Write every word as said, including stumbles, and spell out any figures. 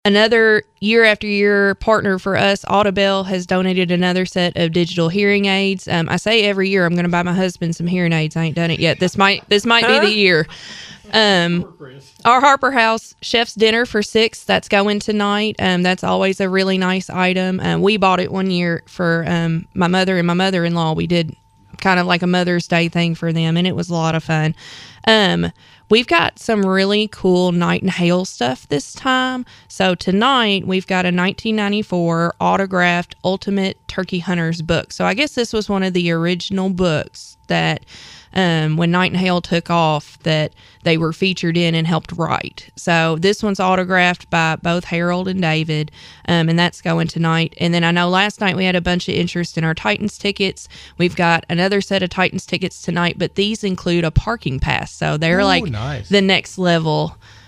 Another year after year partner for us, Audibel, has donated another set of digital hearing aids. Um, I say every year I'm going to buy my husband some hearing aids. I ain't done it yet. This might this might be the year. Um, our Harper House Chef's Dinner for six, that's going tonight. Um, that's always a really nice item. Um, we bought it one year for um, my mother and my mother-in-law. We did kind of like a Mother's Day thing for them, and it was a lot of fun. Um, we've got some really cool Night and Hail stuff this time. So tonight we've got a nineteen ninety-four autographed Ultimate Turkey Hunters book. So I guess this was one of the original books that um, when Night and Hail took off that they were featured in and helped write. So this one's autographed by both Harold and David, um, and that's going tonight. And then I know last night we had a bunch of interest in our Titans tickets. We've got another set of Titans tickets tonight, but these include a parking pass. So they're Ooh, like nice. the next level